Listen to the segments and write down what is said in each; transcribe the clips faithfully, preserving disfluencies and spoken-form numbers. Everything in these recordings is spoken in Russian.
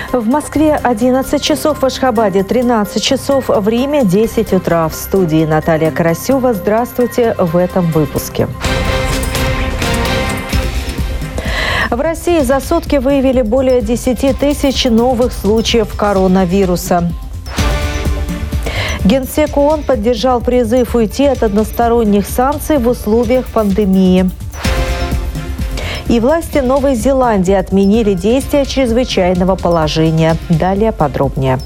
В Москве одиннадцать часов, в Ашхабаде тринадцать часов, в Риме десять утра. В студии Наталья Карасева. Здравствуйте в этом выпуске. В России за сутки выявили более десяти тысяч новых случаев коронавируса. Генсек ООН поддержал призыв уйти от односторонних санкций в условиях пандемии. И власти Новой Зеландии отменили действия чрезвычайного положения. Далее подробнее.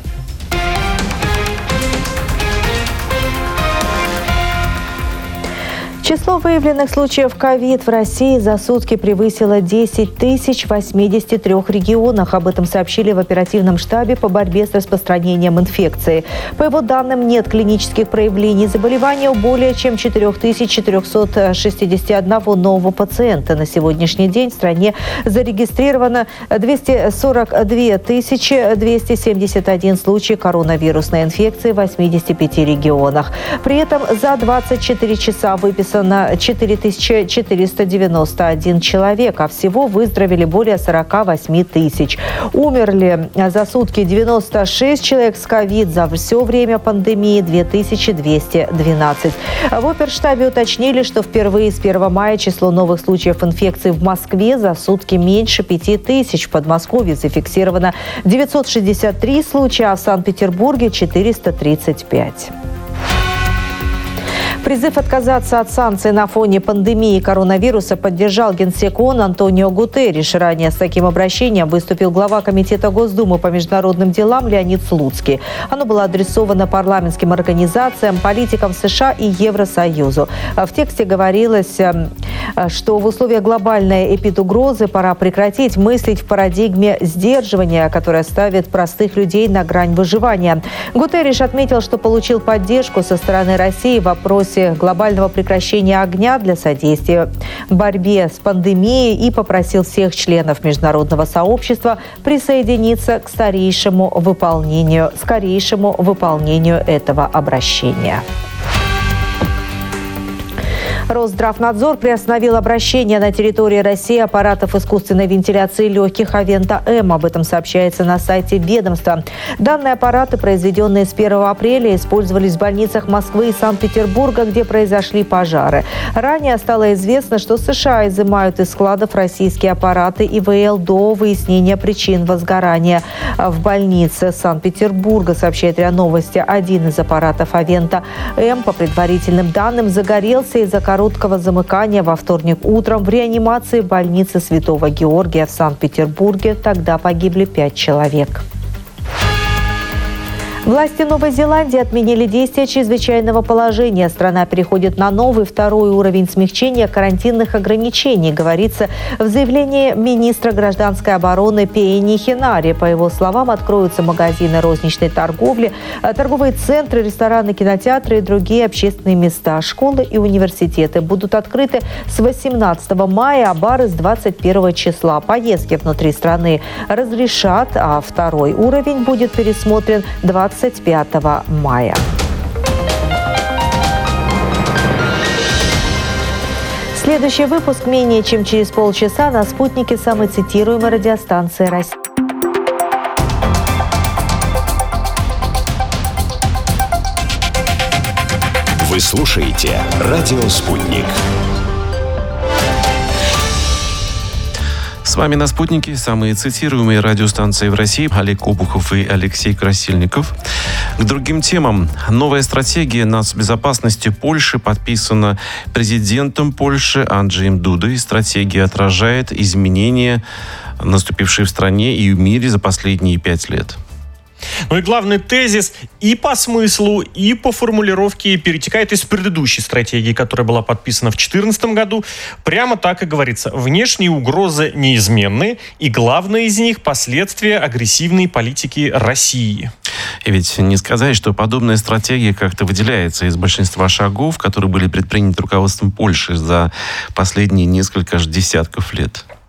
Число выявленных случаев ковид в России за сутки превысило десять тысяч в восьмидесяти трёх регионах. Об этом сообщили в оперативном штабе по борьбе с распространением инфекции. По его данным, нет клинических проявлений заболевания у более чем четыре тысячи четыреста шестьдесят один нового пациента. На сегодняшний день в стране зарегистрировано двести сорок две тысячи двести семьдесят один случай коронавирусной инфекции в восьмидесяти пяти регионах. При этом за двадцать четыре часа выписано на четыре тысячи четыреста девяносто один человек, а всего выздоровели более сорок восемь тысяч. Умерли за сутки девяносто шесть человек с ковид, за все время пандемии две тысячи двести двенадцать. В оперштабе уточнили, что впервые с первого мая число новых случаев инфекции в Москве за сутки меньше пяти тысяч. В Подмосковье зафиксировано девятьсот шестьдесят три случая, а в Санкт-Петербурге четыреста тридцать пять. Призыв отказаться от санкций на фоне пандемии коронавируса поддержал Генсек ООН Антонио Гутерриш. Ранее с таким обращением выступил глава Комитета Госдумы по международным делам Леонид Слуцкий. Оно было адресовано парламентским организациям, политикам США и Евросоюзу. В тексте говорилось, что в условиях глобальной эпидугрозы пора прекратить мыслить в парадигме сдерживания, которая ставит простых людей на грань выживания. Гутерриш отметил, что получил поддержку со стороны России в вопросе глобального прекращения огня для содействия борьбе с пандемией и попросил всех членов международного сообщества присоединиться к скорейшему выполнению, скорейшему выполнению этого обращения. Росздравнадзор приостановил обращение на территории России аппаратов искусственной вентиляции легких Авента-М. Об этом сообщается на сайте ведомства. Данные аппараты, произведенные с первого апреля, использовались в больницах Москвы и Санкт-Петербурга, где произошли пожары. Ранее стало известно, что США изымают из складов российские аппараты ИВЛ до выяснения причин возгорания. В больнице Санкт-Петербурга, сообщает РИА Новости, один из аппаратов Авента-М, по предварительным данным, загорелся из-за короткого замыкания во вторник утром в реанимации больницы Святого Георгия в Санкт-Петербурге. Тогда погибли пять человек. Власти Новой Зеландии отменили действия чрезвычайного положения. Страна переходит на новый, второй уровень смягчения карантинных ограничений, говорится в заявлении министра гражданской обороны Пиэни Хенари. По его словам, откроются магазины розничной торговли, торговые центры, рестораны, кинотеатры и другие общественные места. Школы и университеты будут открыты с восемнадцатого мая, а бары с двадцать первого числа. Поездки внутри страны разрешат, а второй уровень будет пересмотрен двадцать пятого мая. Следующий выпуск менее чем через полчаса на «Спутнике» самой цитируемой радиостанции России. Вы слушаете «Радио Спутник». С вами на «Спутнике» самые цитируемые радиостанции в России. Олег Обухов и Алексей Красильников. К другим темам. Новая стратегия нацбезопасности Польши подписана президентом Польши Анджеем Дудой. Стратегия отражает изменения, наступившие в стране и в мире за последние пять лет. Ну и главный тезис и по смыслу, и по формулировке перетекает из предыдущей стратегии, которая была подписана в две тысячи четырнадцатом году. Прямо так и говорится. Внешние угрозы неизменны, и главное из них – последствия агрессивной политики России. И ведь не сказать, что подобная стратегия как-то выделяется из большинства шагов, которые были предприняты руководством Польши за последние несколько десятков лет.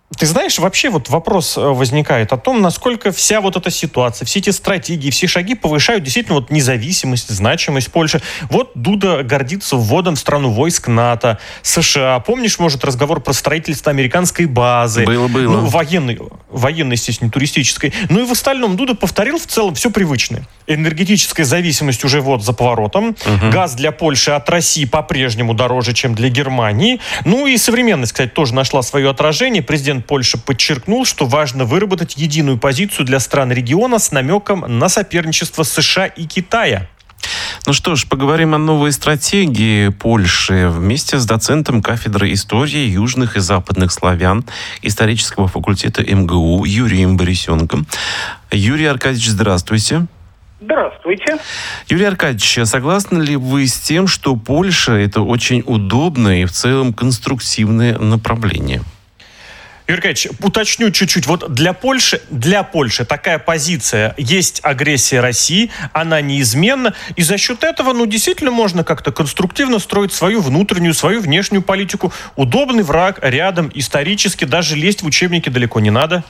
Ты знаешь, вообще вот вопрос возникает о том, насколько вся вот эта ситуация, все эти стратегии, все шаги повышают действительно вот независимость, значимость Польши. Вот Дуда гордится вводом в страну войск НАТО, США. Помнишь, может, разговор про строительство американской базы? Было, было. Ну, военной, военной, естественно, не туристической. Ну и в остальном Дуда повторил в целом все привычное. Энергетическая зависимость уже вот за поворотом. Угу. Газ для Польши от России по-прежнему дороже, чем для Германии. Ну и современность, кстати, тоже нашла свое отражение. Президент Польши подчеркнул, что важно выработать единую позицию для стран региона с намеком на соперничество США и Китая. Ну что ж, поговорим о новой стратегии Польши вместе с доцентом кафедры истории южных и западных славян исторического факультета эм гэ у Юрием Борисенком. Юрий Аркадьевич, здравствуйте. Здравствуйте. Юрий Аркадьевич, согласны ли вы с тем, что Польша – это очень удобное и в целом конструктивное направление? Юрий Аркадьевич, уточню чуть-чуть. Вот для Польши, для Польши такая позиция: есть агрессия России, она неизменна, и за счет этого, ну, действительно можно как-то конструктивно строить свою внутреннюю, свою внешнюю политику. Удобный враг рядом, исторически, даже лезть в учебники далеко не надо.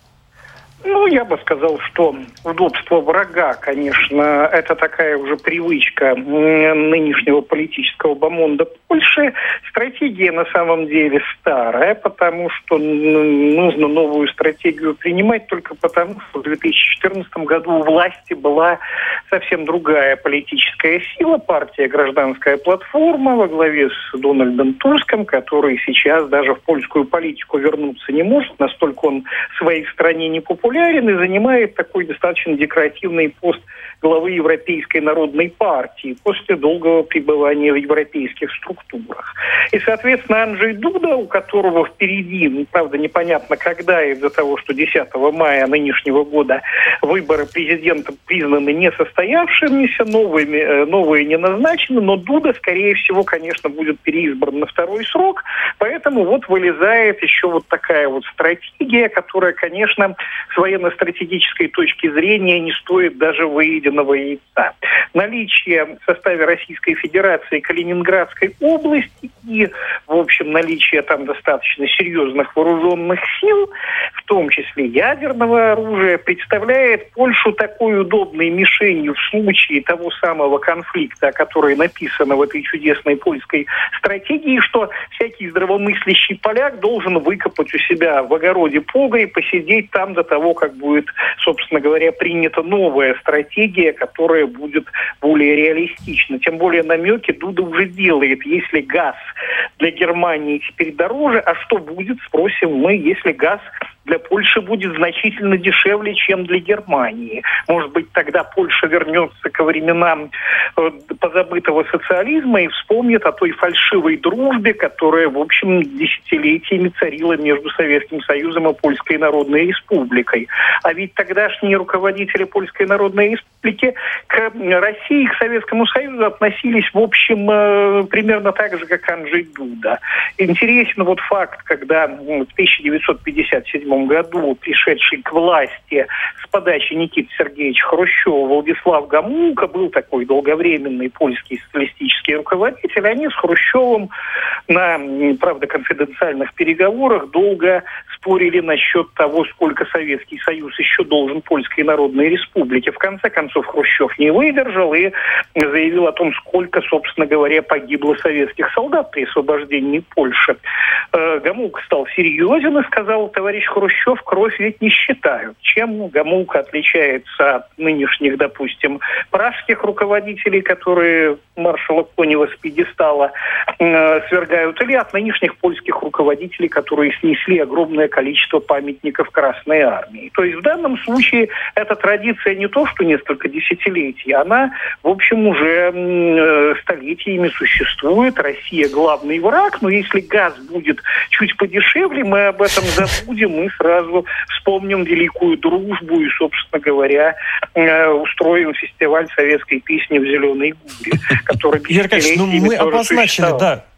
Ну, я бы сказал, что удобство врага, конечно, это такая уже привычка нынешнего политического бомонда Польши. Стратегия на самом деле старая, потому что нужно новую стратегию принимать только потому, что в две тысячи четырнадцатом году у власти была совсем другая политическая сила, партия «Гражданская платформа» во главе с Дональдом Туском, который сейчас даже в польскую политику вернуться не может, настолько он в своей стране не популярен и занимает такой достаточно декоративный пост главы Европейской народной партии после долгого пребывания в европейских структурах. И, соответственно, Анджей Дуда, у которого впереди, ну, правда, непонятно когда, из-за того, что десятого мая нынешнего года выборы президента признаны несостоявшимися, новыми, новые не назначены, но Дуда, скорее всего, конечно, будет переизбран на второй срок, поэтому вот вылезает еще вот такая вот стратегия, которая, конечно, с военно-стратегической точки зрения не стоит даже выеденного яйца. Наличие в составе Российской Федерации Калининградской области и, в общем, наличие там достаточно серьезных вооруженных сил, в том числе ядерного оружия, представляет Польшу такой удобной мишенью в случае того самого конфликта, который написано в этой чудесной польской стратегии, что всякий здравомыслящий поляк должен выкопать у себя в огороде пога и посидеть там до того, как будет, собственно говоря, принята новая стратегия, которая будет более реалистична. Тем более намеки Дуда уже делает. Если газ для Германии теперь дороже, а что будет, спросим мы, если газ для Польши будет значительно дешевле, чем для Германии. Может быть, тогда Польша вернется ко временам э, позабытого социализма и вспомнит о той фальшивой дружбе, которая, в общем, десятилетиями царила между Советским Союзом и Польской Народной Республикой. А ведь тогдашние руководители Польской Народной Республики к России, к Советскому Союзу относились, в общем, э, примерно так же, как Анджей Дуда. Интересен вот факт, когда в тысяча девятьсот пятьдесят седьмом году пришедший к власти с подачи Никиты Сергеевича Хрущева Владислав Гомулка, был такой долговременный польский социалистический руководитель, они с Хрущевым на, правда, конфиденциальных переговорах долго спорили насчет того, сколько Советский Союз еще должен Польской Народной Республике. В конце концов, Хрущев не выдержал и заявил о том, сколько, собственно говоря, погибло советских солдат при освобождении Польши. Гомулка стал серьезен и сказал: товарищ Хрущев, кровь ведь не считают. Чем Гомулка отличается от нынешних, допустим, пражских руководителей, которые маршала Конева с пьедестала э, свергают, или от нынешних польских руководителей, которые снесли огромное количество памятников Красной Армии. То есть в данном случае эта традиция не то, что несколько десятилетий, она, в общем, уже э, столетиями существует. Россия главный враг, но если газ будет чуть подешевле, мы об этом забудем, мы сразу вспомним великую дружбу и, собственно говоря, э, устроим фестиваль советской песни в Зеленой Гуре, который Юрий Аркадьевич, ну мы обозначили, да,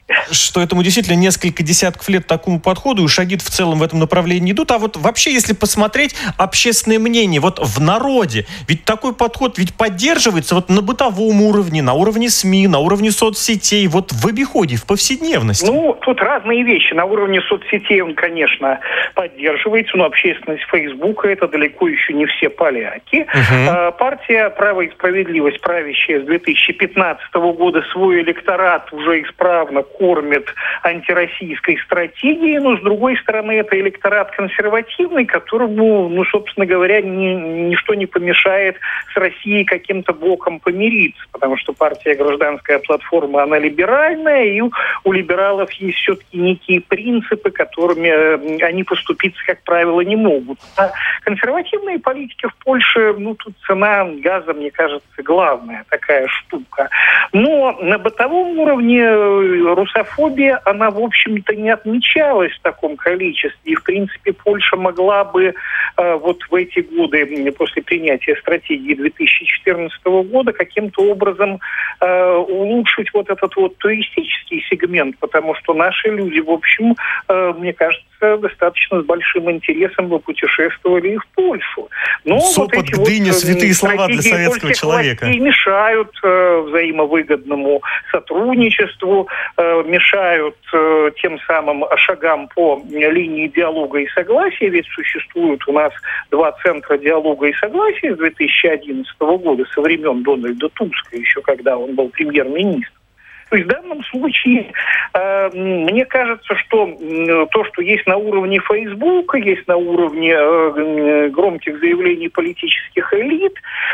что этому действительно несколько десятков лет такому подходу, и шаги в целом в этом направлении идут. А вот вообще, если посмотреть общественное мнение, вот в народе, ведь такой подход ведь поддерживается вот на бытовом уровне, на уровне СМИ, на уровне соцсетей, вот в обиходе, в повседневности. Ну, тут разные вещи. На уровне соцсетей он, конечно, поддерживается, но общественность Фейсбука — это далеко еще не все поляки. Uh-huh. Партия «Право и справедливость», правящая с две тысячи пятнадцатого года, свой электорат уже исправно кормит антироссийской стратегией, но, с другой стороны, это электорат консервативный, которому, ну, собственно говоря, ни, ничто не помешает с Россией каким-то боком помириться, потому что партия «Гражданская платформа», она либеральная, и у либералов есть все-таки некие принципы, которыми они поступиться, как правило, не могут. А консервативные политики в Польше, ну, тут цена газа, мне кажется, главная такая штука. Но на бытовом уровне русофобия, она, в общем-то, не отмечалась в таком количестве. И, в принципе, Польша могла бы э, вот в эти годы, после принятия стратегии две тысячи четырнадцатого года, каким-то образом э, улучшить вот этот вот туристический сегмент, потому что наши люди, в общем, э, мне кажется, достаточно с большим интересом бы путешествовали и в Польшу. Но Сопот, вот эти Гдыня, вот святые слова для советского человека. Мешают э, взаимовыгодному сотрудничеству, э, мешают э, тем самым шагам по линии диалога и согласия, ведь существуют у нас два центра диалога и согласия с две тысячи одиннадцатого года, со времен Дональда Туска, еще когда он был премьер-министром. То есть в данном случае э, мне кажется, что э, то, что есть на уровне Фейсбука, есть на уровне э, громких заявлений политических элит,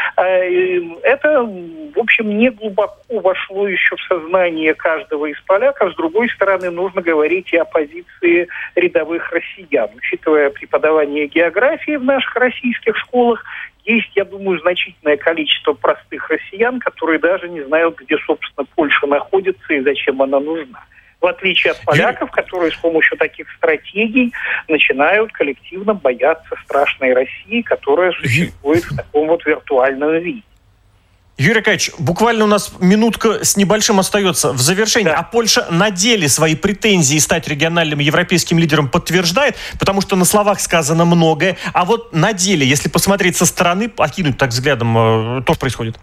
э, это, в общем, не глубоко вошло еще в сознание каждого из поляков. С другой стороны, нужно говорить и о позиции рядовых россиян. Учитывая преподавание географии в наших российских школах, есть, я думаю, значительное количество простых россиян, которые даже не знают, где, собственно, Польша находится и зачем она нужна. В отличие от поляков, которые с помощью таких стратегий начинают коллективно бояться страшной России, которая существует в таком вот виртуальном виде. Юрий Аркадьевич, буквально у нас минутка с небольшим остается в завершении. Да. А Польша на деле свои претензии стать региональным европейским лидером подтверждает? Потому что на словах сказано многое. А вот на деле, если посмотреть со стороны, окинуть так взглядом, то, что происходит?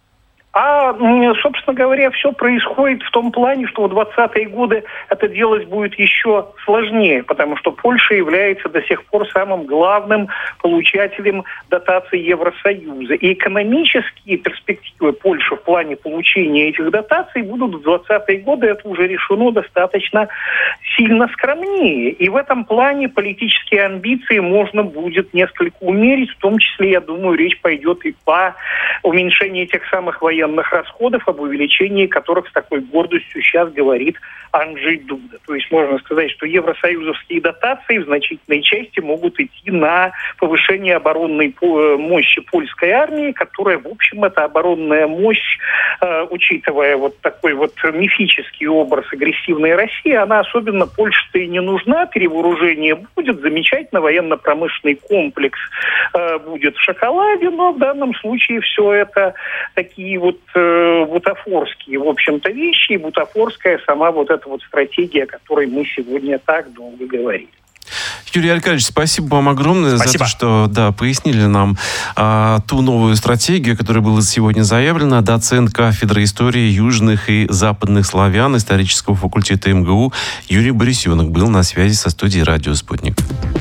А, собственно говоря, все происходит в том плане, что в двадцатые годы это делать будет еще сложнее, потому что Польша является до сих пор самым главным получателем дотаций Евросоюза. И экономические перспективы Польши в плане получения этих дотаций будут в двадцатые годы, это уже решено, достаточно сильно скромнее. И в этом плане политические амбиции можно будет несколько умерить, в том числе, я думаю, речь пойдет и по уменьшению тех самых военных расходов, об увеличении которых с такой гордостью сейчас говорит Анджей Дуда. То есть можно сказать, что евросоюзовские дотации в значительной части могут идти на повышение оборонной мощи польской армии, которая, в общем, эта оборонная мощь, э, учитывая вот такой вот мифический образ агрессивной России, она особенно Польше-то и не нужна. Перевооружение будет, замечательно, военно-промышленный комплекс э, будет в шоколаде, но в данном случае все это такие вот э, бутафорские, в общем-то, вещи, и бутафорская сама вот эта вот стратегия, о которой мы сегодня так долго говорили. Юрий Аркадьевич, спасибо вам огромное спасибо. за то, что да, пояснили нам а, ту новую стратегию, которая была сегодня заявлена. Доцент кафедры истории южных и западных славян исторического факультета эм гэ у Юрий Борисенок был на связи со студией «Радио Спутник».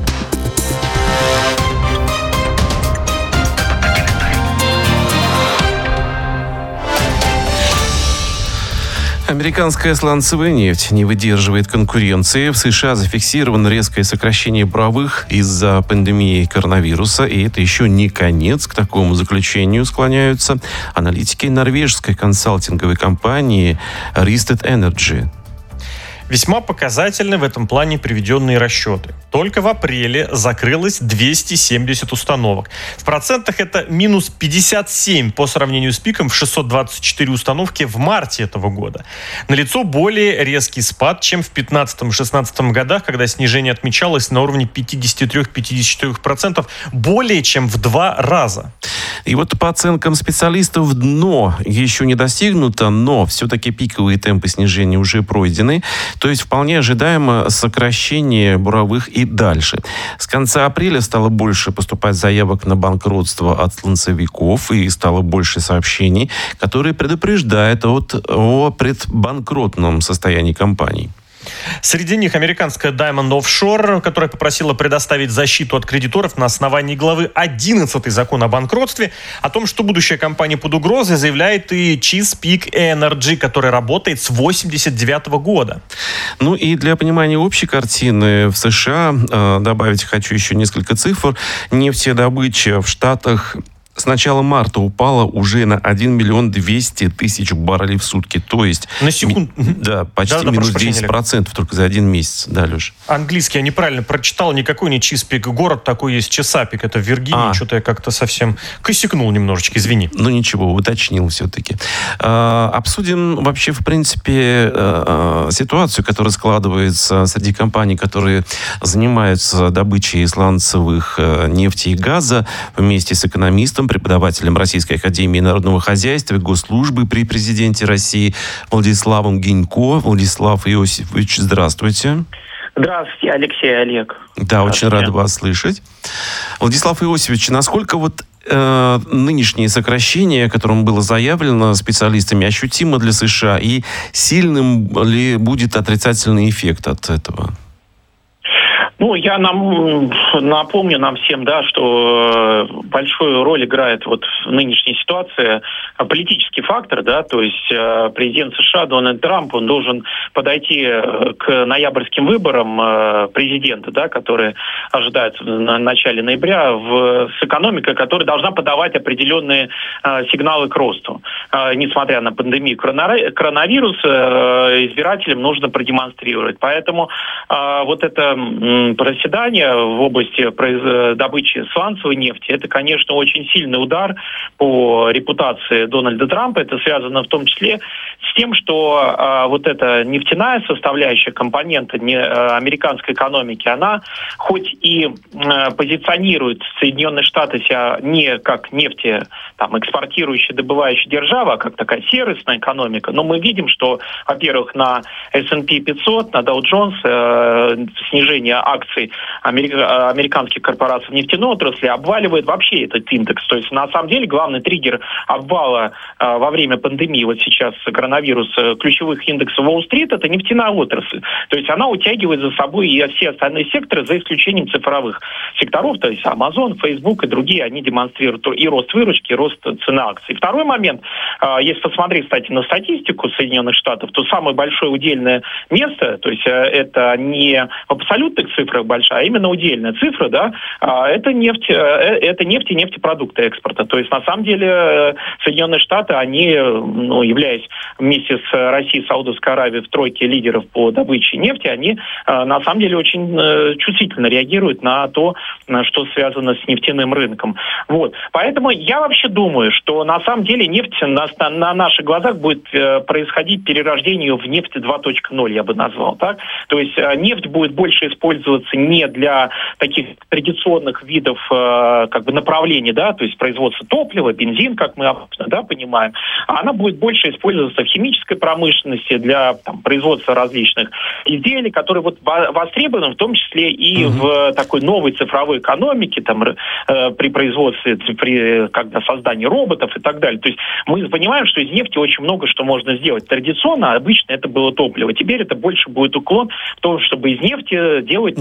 Американская сланцевая нефть не выдерживает конкуренции. В США зафиксировано резкое сокращение буровых из-за пандемии коронавируса. И это еще не конец. К такому заключению склоняются аналитики норвежской консалтинговой компании Rystad Energy. Весьма показательны в этом плане приведенные расчеты. Только в апреле закрылось двести семьдесят установок. В процентах это минус пятьдесят семь по сравнению с пиком в шестьсот двадцать четыре установки в марте этого года. Налицо более резкий спад, чем в пятнадцатом-шестнадцатом годах, когда снижение отмечалось на уровне пятьдесят три - пятьдесят четыре процента, более чем в два раза. И вот по оценкам специалистов дно еще не достигнуто, но все-таки пиковые темпы снижения уже пройдены. То есть вполне ожидаемо сокращение буровых и дальше. С конца апреля стало больше поступать заявок на банкротство от сланцевиков и стало больше сообщений, которые предупреждают от, о предбанкротном состоянии компаний. Среди них американская Diamond Offshore, которая попросила предоставить защиту от кредиторов на основании главы одиннадцатой закона о банкротстве. О том, что будущее компании под угрозой, заявляет и Chesapeake Energy, которая работает с восемьдесят девятого года. Ну и для понимания общей картины в США э, добавить хочу еще несколько цифр. Нефтедобыча в Штатах с начала марта упала уже на один миллион двести тысяч баррелей в сутки. То есть на секунду. Ми, да, почти да, да, минус десять процентов только за один месяц. Да, Леш? Английский я неправильно прочитал. Никакой не Чиспик. Город такой есть Чесапик. Это в Виргинии. А. Что-то я как-то совсем косякнул немножечко. Извини. Ну ничего, уточнил все-таки. А, обсудим вообще, в принципе, а, ситуацию, которая складывается среди компаний, которые занимаются добычей сланцевых а, нефти и газа, вместе с экономистом, преподавателем Российской академии народного хозяйства и госслужбы при президенте России Владиславом Гинько. Владислав Иосифович, здравствуйте. Здравствуйте, Алексей, Олег. Да, очень рад вас слышать. Владислав Иосифович, насколько вот э, нынешнее сокращение, которым было заявлено специалистами, ощутимо для США, и сильным ли будет отрицательный эффект от этого? Ну, я нам напомню нам всем, да, что большую роль играет вот в нынешней ситуации политический фактор, да, то есть президент США Дональд Трамп, он должен подойти к ноябрьским выборам президента, да, которые ожидаются в начале ноября, в, с экономикой, которая должна подавать определенные сигналы к росту. Несмотря на пандемию коронавируса, избирателям нужно продемонстрировать. Поэтому вот это проседание в области добычи сланцевой нефти, это, конечно, очень сильный удар по репутации Дональда Трампа. Это связано в том числе с тем, что а, вот эта нефтяная составляющая компонента не, а, американской экономики, она хоть и а, позиционирует Соединенные Штаты себя не как нефти там, экспортирующая, добывающая держава, а как такая сервисная экономика, но мы видим, что, во-первых, на эс энд пи пятьсот, на Dow Jones э, снижение акций америка- американских корпораций в нефтяной отрасли обваливает вообще этот индекс. То есть, на самом деле, главный триггер обвала э, во время пандемии, вот сейчас коронавируса, ключевых индексов Уолл-стрит, это нефтяная отрасль. То есть, она утягивает за собой и все остальные секторы, за исключением цифровых секторов, то есть, Amazon, Facebook и другие, они демонстрируют и рост выручки, и рост цены акций. Второй момент, э, если посмотреть, кстати, на статистику Соединенных Штатов, то самое большое удельное место, то есть, э, это не в абсолютных цифрах большая, а именно удельная цифра, да, это нефть, это нефть и нефтепродукты экспорта. То есть, на самом деле, Соединенные Штаты, они, ну, являясь вместе с Россией, Саудовской Аравией в тройке лидеров по добыче нефти, они, на самом деле, очень чувствительно реагируют на то, что связано с нефтяным рынком. Вот. Поэтому я вообще думаю, что, на самом деле, нефть на, на наших глазах будет происходить перерождение в нефть два точка ноль, я бы назвал, так? То есть, нефть будет больше использоваться не для таких традиционных видов э, как бы направлений, да, то есть производства топлива, бензин, как мы обычно, да, понимаем, а она будет больше использоваться в химической промышленности для там, производства различных изделий, которые вот востребованы в том числе и угу. в такой новой цифровой экономике, там, э, при производстве, при когда создании роботов и так далее. То есть мы понимаем, что из нефти очень много что можно сделать. Традиционно, обычно это было топливо. Теперь это больше будет уклон в том, чтобы из нефти делать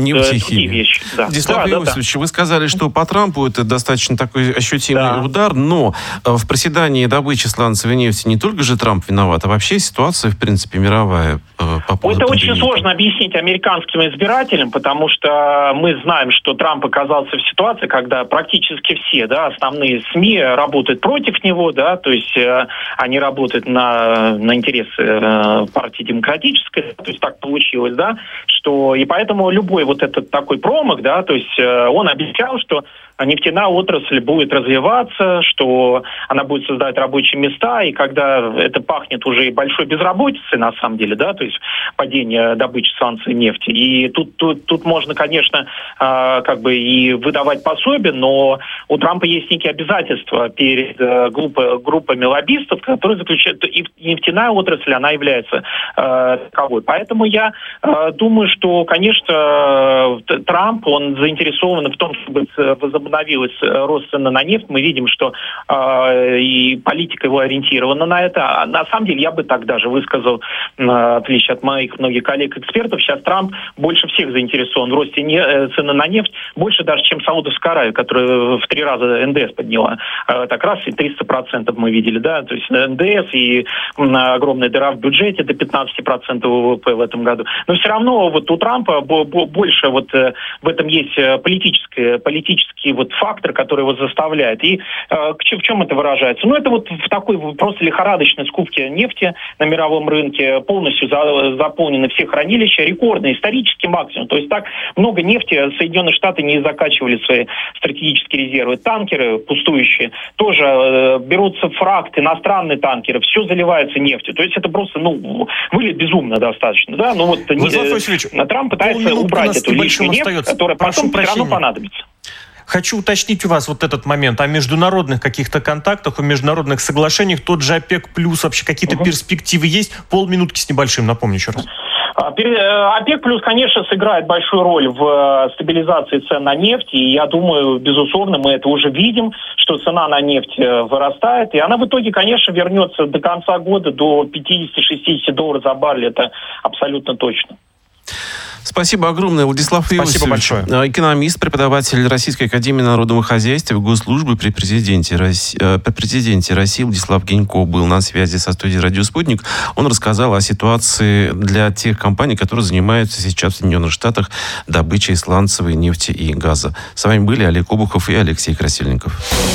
нефтехимия. вещи. Да. Владислав да, Иосифович, да, да. вы сказали, что по Трампу это достаточно такой ощутимый Да. удар, но в проседании добычи сланцевой нефти не только же Трамп виноват, а вообще ситуация, в принципе, мировая по поводу Это пандемии. очень сложно объяснить американским избирателям, потому что мы знаем, что Трамп оказался в ситуации, когда практически все, да, основные СМИ работают против него, да, то есть э, они работают на, на интересы э, партии демократической, то есть так получилось, да, что и поэтому любой вот этот такой промах, да, то есть э, он обещал, что нефтяная отрасль будет развиваться, что она будет создавать рабочие места, и когда это пахнет уже и большой безработицей, на самом деле, да, то есть падение добычи сланцевой нефти. И тут, тут, тут можно, конечно, э, как бы и выдавать пособие, но у Трампа есть некие обязательства перед э, группой, группами лоббистов, которые заключают, и нефтяная отрасль, она является э, таковой. Поэтому я э, думаю, что, конечно, Трамп, он заинтересован в том, чтобы возобновить Обновилась рост цены на нефть. Мы видим, что э, и политика его ориентирована на это. А на самом деле, я бы так даже высказал, э, в отличие от моих многих коллег-экспертов, сейчас Трамп больше всех заинтересован в росте не, э, цены на нефть, больше даже, чем Саудовская Аравия, которая в три раза эн дэ эс подняла. Э, так раз и триста процентов мы видели, да, то есть эн дэ эс и э, огромная дыра в бюджете до пятнадцать процентов вэ вэ пэ в этом году. Но все равно вот у Трампа бо- бо- больше вот э, в этом есть политическое, политический вот фактор, который его заставляет. И э, в чем это выражается? Ну, это вот в такой просто лихорадочной скупке нефти на мировом рынке. Полностью за, заполнены все хранилища. Рекордный исторический максимум. То есть так много нефти Соединенные Штаты не закачивали свои стратегические резервы. Танкеры пустующие тоже э, берутся фракт, иностранные танкеры. Все заливается нефтью. То есть это просто, ну, выглядит безумно достаточно. Да? Ну, вот, э, Трамп пытается убрать эту лишнюю нефть, остается. которая потом все равно понадобится. Хочу уточнить у вас вот этот момент о международных каких-то контактах, о международных соглашениях. Тот же ОПЕК плюс, вообще какие-то угу. перспективы есть? Полминутки с небольшим, напомню еще раз. ОПЕК плюс, конечно, сыграет большую роль в стабилизации цен на нефть. И я думаю, безусловно, мы это уже видим, что цена на нефть вырастает. И она в итоге, конечно, вернется до конца года до пятьдесят-шестьдесят долларов за баррель. Это абсолютно точно. Спасибо огромное, Владислав Иосифович. Спасибо большое. Экономист, преподаватель Российской академии народного хозяйства и госслужбы при президенте, при президенте России Владислав Гинько был на связи со студией «Радио Спутник». Он рассказал о ситуации для тех компаний, которые занимаются сейчас в Соединенных Штатах добычей сланцевой нефти и газа. С вами были Олег Обухов и Алексей Красильников.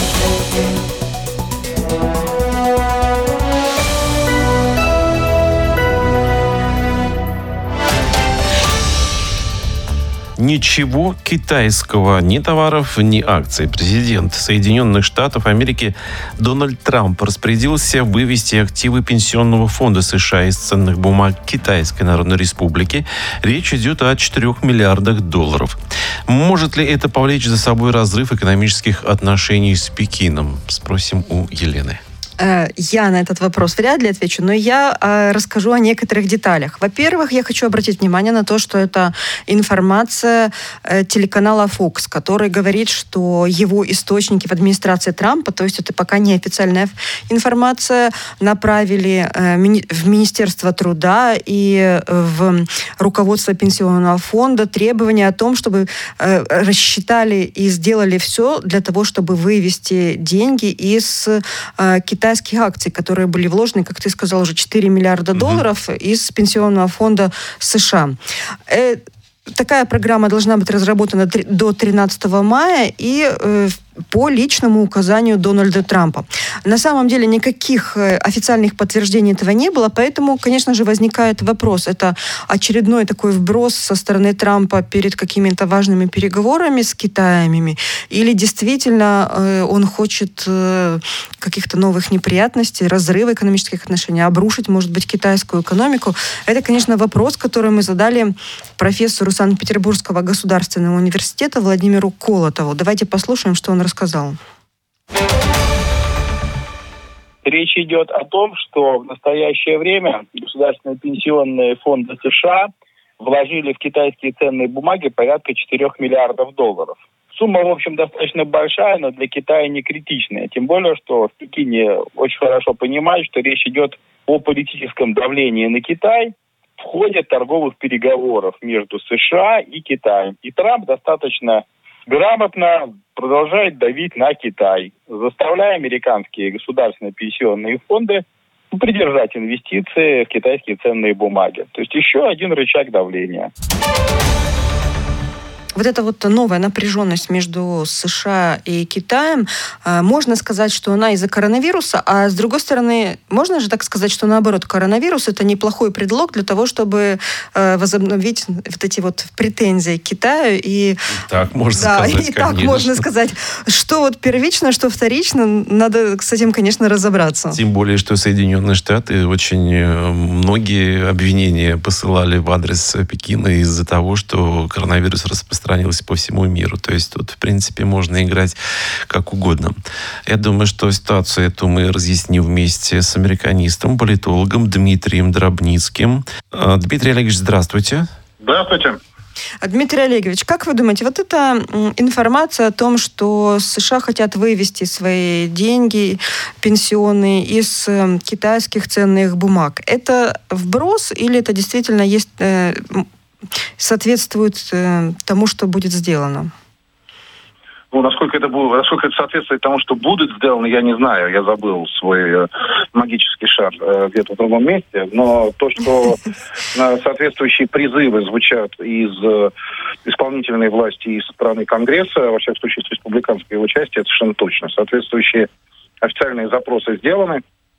Ничего китайского, ни товаров, ни акций. Президент Соединенных Штатов Америки Дональд Трамп распорядился вывести активы Пенсионного фонда США из ценных бумаг Китайской Народной Республики. Речь идет о четырёх миллиардах долларов. Может ли это повлечь за собой разрыв экономических отношений с Пекином? Спросим у Елены. Я на этот вопрос вряд ли отвечу, но я э, расскажу о некоторых деталях. Во-первых, я хочу обратить внимание на то, что это информация э, телеканала Fox, который говорит, что его источники в администрации Трампа, то есть это пока не официальная информация, направили э, мини- в Министерство труда и в руководство Пенсионного фонда требования о том, чтобы э, рассчитали и сделали все для того, чтобы вывести деньги из э, Китая. Китайских акций, которые были вложены, как ты сказал, уже четыре миллиарда долларов mm-hmm. из Пенсионного фонда США. Э, такая программа должна быть разработана до тринадцатого мая и э, по личному указанию Дональда Трампа. На самом деле никаких официальных подтверждений этого не было, поэтому, конечно же, возникает вопрос. Это очередной такой вброс со стороны Трампа перед какими-то важными переговорами с Китаями? Или действительно э, он хочет э, каких-то новых неприятностей, разрыва экономических отношений, обрушить, может быть, китайскую экономику? Это, конечно, вопрос, который мы задали профессору Санкт-Петербургского государственного университета Владимиру Колотову. Давайте послушаем, что он рассказал. Речь идет о том, что в настоящее время государственные пенсионные фонды США вложили в китайские ценные бумаги порядка четырёх миллиардов долларов. Сумма, в общем, достаточно большая, но для Китая не критичная. Тем более, что в Пекине очень хорошо понимают, что речь идет о политическом давлении на Китай. в ходе торговых переговоров между США и Китаем. И Трамп достаточно грамотно продолжает давить на Китай, заставляя американские государственные пенсионные фонды придержать инвестиции в китайские ценные бумаги. То есть еще один рычаг давления. Вот эта вот новая напряженность между США и Китаем, можно сказать, что она из-за коронавируса, а с другой стороны, можно же так сказать, что наоборот, коронавирус – это неплохой предлог для того, чтобы возобновить вот эти вот претензии к Китаю. И, так можно да, сказать, и так можно сказать, что вот первично, что вторично, надо с этим, конечно, разобраться. Тем более, что Соединенные Штаты очень многие обвинения посылали в адрес Пекина из-за того, что коронавирус распространился по всему миру. То есть тут, в принципе, можно играть как угодно. Я думаю, что ситуацию эту мы разъясним вместе с американистом, политологом Дмитрием Дробницким. Дмитрий Олегович, здравствуйте. Здравствуйте. Дмитрий Олегович, как вы думаете, вот эта информация о том, что США хотят вывести свои деньги пенсионные из китайских ценных бумаг, это вброс или это действительно есть... соответствует э, тому, что будет сделано? Ну, насколько это будет, насколько это соответствует тому, что будет сделано, я не знаю. Я забыл свой э, магический шар э, где-то в другом месте. Но то, что э, соответствующие призывы звучат из э, исполнительной власти и со стороны Конгресса, во всяком случае, с республиканской его части, это совершенно точно. Соответствующие официальные запросы сделаны.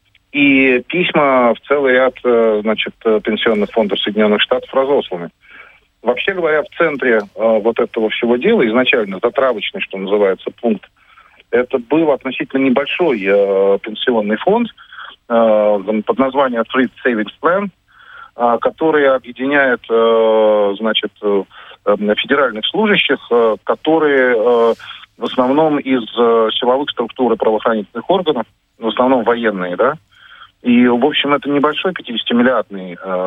И письма в целый ряд, э, значит, пенсионных фондов Соединенных Штатов разосланы. Вообще говоря, в центре э, вот этого всего дела, изначально затравочный, что называется, пункт, это был относительно небольшой э, пенсионный фонд э, под названием Thrift Savings Plan, э, который объединяет, э, значит, э, федеральных служащих, э, которые э, в основном из э, силовых структур и правоохранительных органов, в основном военные, да, и, в общем, это небольшой пятидесятимиллиардный э,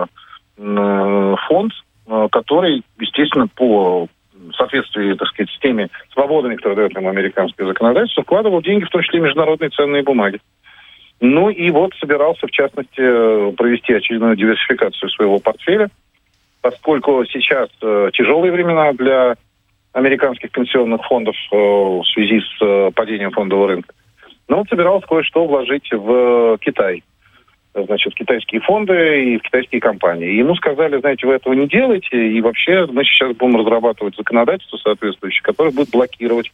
э, фонд, который, естественно, по соответствии, так сказать, с теми свободами, которые дает нам американское законодательство, вкладывал деньги, в том числе международные ценные бумаги. Ну и вот собирался, в частности, провести очередную диверсификацию своего портфеля, поскольку сейчас э, тяжелые времена для американских пенсионных фондов э, в связи с э, падением фондового рынка. Но он собирался кое-что вложить в Китай. Значит, в китайские фонды и в китайские компании. И ему сказали, знаете, вы этого не делаете, и вообще мы сейчас будем разрабатывать законодательство соответствующее, которое будет блокировать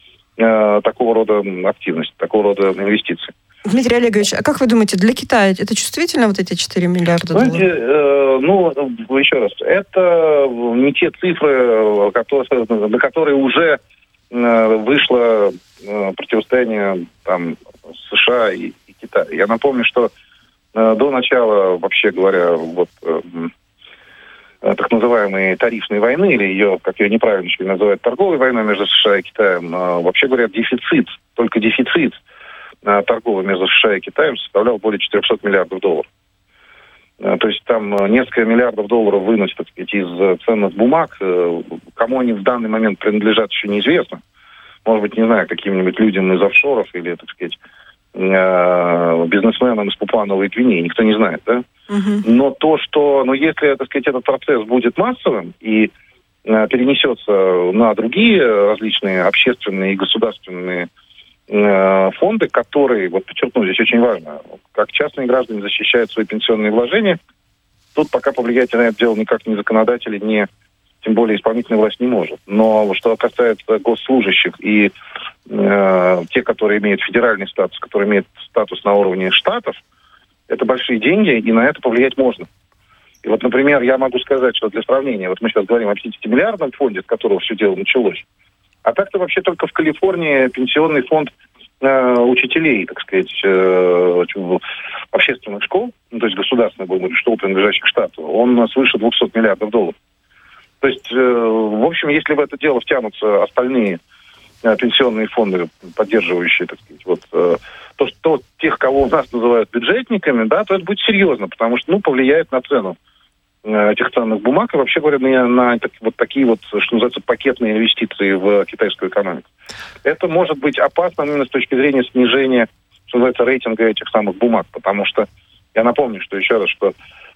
э, такого рода активность, такого рода инвестиции. Дмитрий Олегович, а как вы думаете, для Китая это чувствительно, вот эти четыре миллиарда долларов? Знаете, э, ну, еще раз, это не те цифры, которые, на которые уже э, вышло э, противостояние там, США и, и Китая. Я напомню, что до начала, вообще говоря, вот э, э, так называемой тарифной войны, или ее, как ее неправильно еще называют, торговой войной между США и Китаем, э, вообще говоря, дефицит, только дефицит э, торговый между США и Китаем составлял более четырехсот миллиардов долларов. Э, то есть там несколько миллиардов долларов выносят, так сказать, из ценных бумаг. Э, кому они в данный момент принадлежат, еще неизвестно. Может быть, не знаю, каким-нибудь людям из офшоров или, так сказать, бизнесменам из Папуа-Новой Гвинеи, никто не знает, да? Uh-huh. Но то, что, ну, если, так сказать, этот процесс будет массовым и э, перенесется на другие различные общественные и государственные э, фонды, которые, вот подчеркну, здесь очень важно, как частные граждане защищают свои пенсионные вложения, тут пока повлиять на это дело никак ни законодатели, ни тем более исполнительная власть не может. Но что касается госслужащих и э, те, которые имеют федеральный статус, которые имеют статус на уровне штатов, это большие деньги, и на это повлиять можно. И вот, например, я могу сказать, что для сравнения, вот мы сейчас говорим о пятидесятимиллиардном фонде, с которого все дело началось, а так-то вообще только в Калифорнии пенсионный фонд э, учителей, так сказать, э, общественных школ, ну, то есть государственных школ, принадлежащих штату, он свыше двухсот миллиардов долларов. То есть, э, в общем, если в это дело втянутся остальные э, пенсионные фонды, поддерживающие, так сказать, вот, э, то, что тех, кого у нас называют бюджетниками, да, то это будет серьезно, потому что, ну, повлияет на цену э, этих ценных бумаг и, вообще говоря, на, на так, вот такие вот, что называется, пакетные инвестиции в китайскую экономику. Это может быть опасно именно с точки зрения снижения, что называется, рейтинга этих самых бумаг, потому что, я напомню, что еще раз, что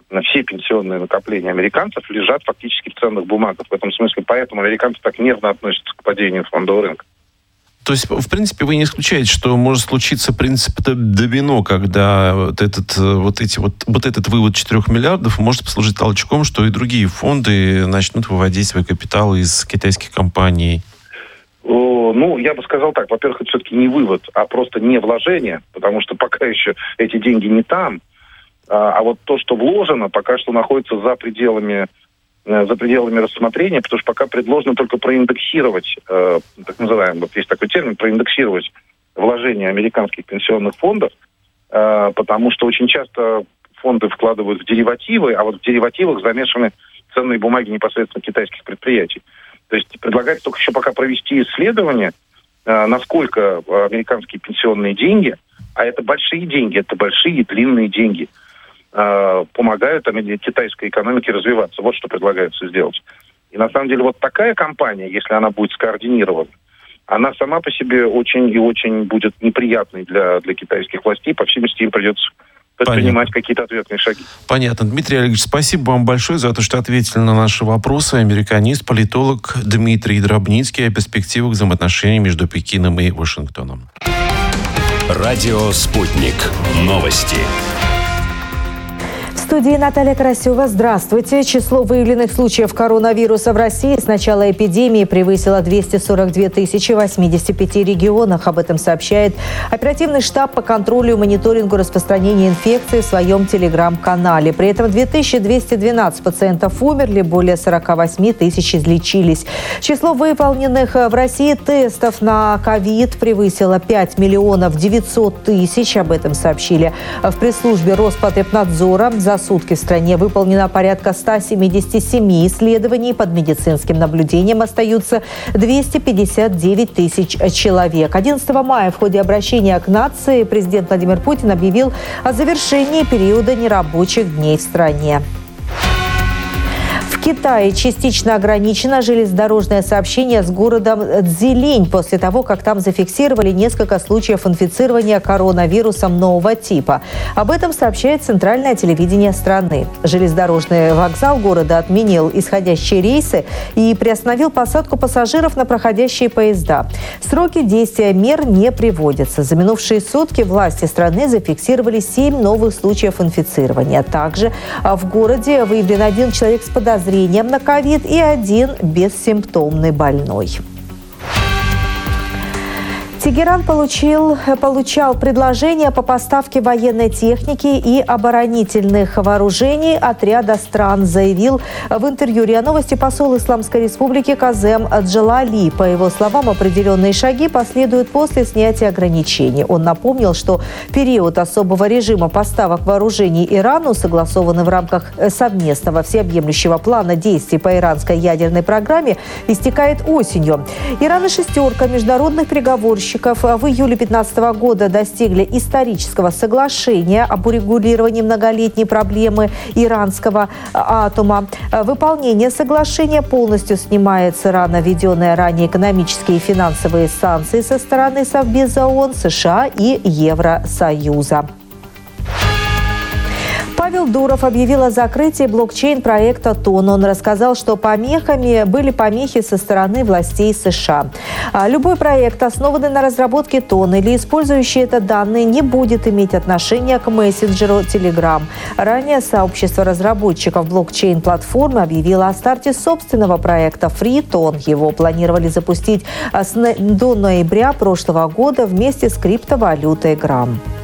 все пенсионные накопления американцев лежат фактически в ценных бумагах. В этом смысле поэтому американцы так нервно относятся к падению фондового рынка. То есть, в принципе, вы не исключаете, что может случиться принцип домино, когда вот этот, вот эти, вот, вот этот вывод четырех миллиардов может послужить толчком, что и другие фонды начнут выводить свой капитал из китайских компаний? О, ну, я бы сказал так. Во-первых, это все-таки не вывод, а просто не вложение, потому что пока еще эти деньги не там. А, а вот то, что вложено, пока что находится за пределами за пределами рассмотрения, потому что пока предложено только проиндексировать, э, так называемый, вот есть такой термин, проиндексировать вложения американских пенсионных фондов, э, потому что очень часто фонды вкладывают в деривативы, а вот в деривативах замешаны ценные бумаги непосредственно китайских предприятий. То есть предлагается только еще пока провести исследование, э, насколько американские пенсионные деньги, а это большие деньги, это большие длинные деньги, помогают китайской экономике развиваться. Вот что предлагается сделать. И на самом деле вот такая компания, если она будет скоординирована, она сама по себе очень и очень будет неприятной для, для китайских властей. По всей видимости, им придется предпринимать Понятно. какие-то ответные шаги. Понятно. Дмитрий Олегович, спасибо вам большое за то, что ответили на наши вопросы. Американист, политолог Дмитрий Дробницкий о перспективах взаимоотношений между Пекином и Вашингтоном. Радио «Спутник». Новости. В студии Наталья Красева. Здравствуйте. Число выявленных случаев коронавируса в России с начала эпидемии превысило двести сорок две тысячи в восьмидесяти пяти регионах. Об этом сообщает оперативный штаб по контролю и мониторингу распространения инфекции в своем телеграм-канале. При этом две тысячи двести двенадцать пациентов умерли, более сорок восемь тысяч излечились. Число выполненных в России тестов на ковид превысило пять миллионов девятьсот тысяч. Об этом сообщили в пресс-службе Роспотребнадзора. За сутки в стране выполнено порядка ста семидесяти семи исследований. Под медицинским наблюдением остаются двести пятьдесят девять тысяч человек. одиннадцатого мая в ходе обращения к нации президент Владимир Путин объявил о завершении периода нерабочих дней в стране. В Китае частично ограничено железнодорожное сообщение с городом Цзилинь после того, как там зафиксировали несколько случаев инфицирования коронавирусом нового типа. Об этом сообщает центральное телевидение страны. Железнодорожный вокзал города отменил исходящие рейсы и приостановил посадку пассажиров на проходящие поезда. Сроки действия мер не приводятся. За минувшие сутки власти страны зафиксировали семь новых случаев инфицирования. Также в городе выявлен один человек с подозрением на ковид и один бессимптомный больной. Тегеран получил, получал предложения по поставке военной техники и оборонительных вооружений от ряда стран, заявил в интервью РИА Новости посол Исламской Республики Казем Джалали. По его словам, определенные шаги последуют после снятия ограничений. Он напомнил, что период особого режима поставок вооружений Ирану, согласованный в рамках совместного всеобъемлющего плана действий по иранской ядерной программе, истекает осенью. Иран и шестерка международных переговорщиков в июле две тысячи пятнадцатого года достигли исторического соглашения об урегулировании многолетней проблемы иранского атома. Выполнение соглашения полностью снимает с Ирана введенные ранее экономические и финансовые санкции со стороны Совбеза ООН, США и Евросоюза. Павел Дуров объявил о закрытии блокчейн-проекта ТОН. Он рассказал, что помехами были помехи со стороны властей США. Любой проект, основанный на разработке ТОН или использующий это данные, не будет иметь отношения к мессенджеру Telegram. Ранее сообщество разработчиков блокчейн-платформы объявило о старте собственного проекта FreeTon. Его планировали запустить до ноября прошлого года вместе с криптовалютой Грамм.